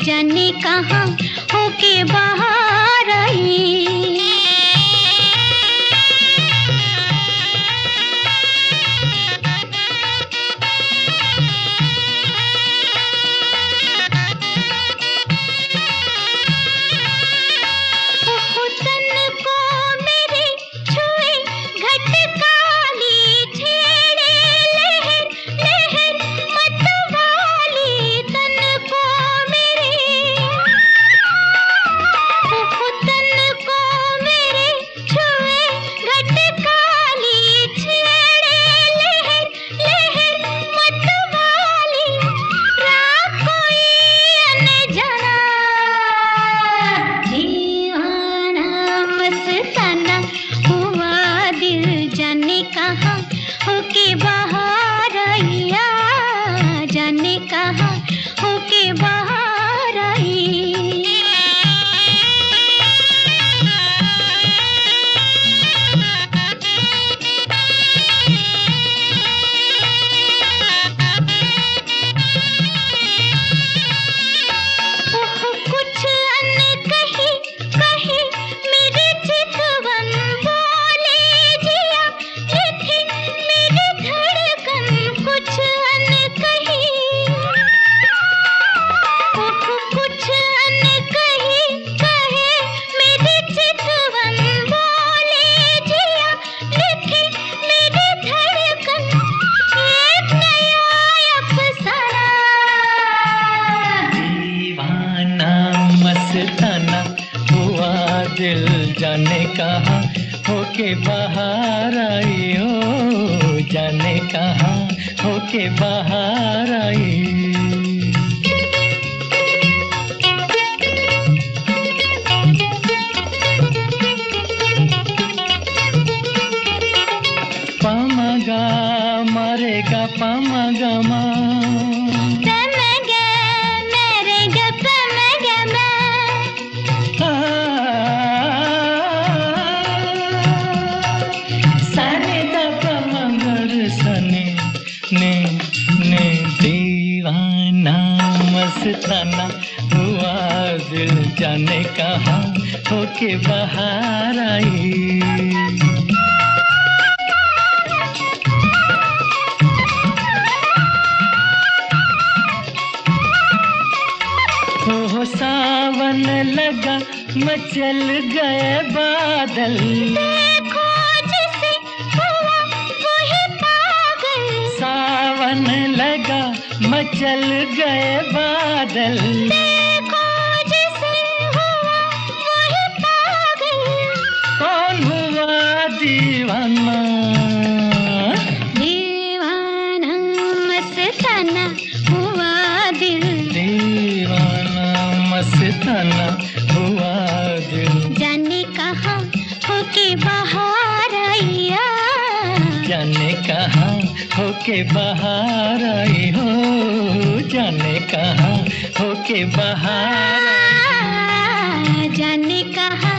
जाने कहाँ होके बाहर आई। कहाँ होके बाहर आइया, जाने कहाँ होके बाहर आई। कुछ अनकही कही मेरे चितवन बोले जिया, ये थी मेरी धड़कन। कुछ अनकही कुछ अनकही कहे मेरे चितवन बोले जिया, ये थी मेरी धड़कन। एक नया अफसाना मस्ताना हुआ दिल, जाने कहाँ होके बाहर आई हो, जाने कहाँ होके बाहर आई। पामगा मरेगा पामगा ने दीवाना मस्ताना हुआ दिल, जाने कहाँ होके बाहर आई। हो सावन लगा मचल गए बादल, देखो जिसे हुआ वही पागल। सावन लगा मचल गए बादल, देखो जिसे हुआ वही पागल। कौन हुआ दीवाना, दीवाना मस्ताना हुआ दिल, दीवाना मस्ताना हुआ दिल। जाने कहाँ होके बाहर आइया, जाने कहाँ होके बाहर आई हो, जाने कहाँ होके बाहर आई। जाने कहाँ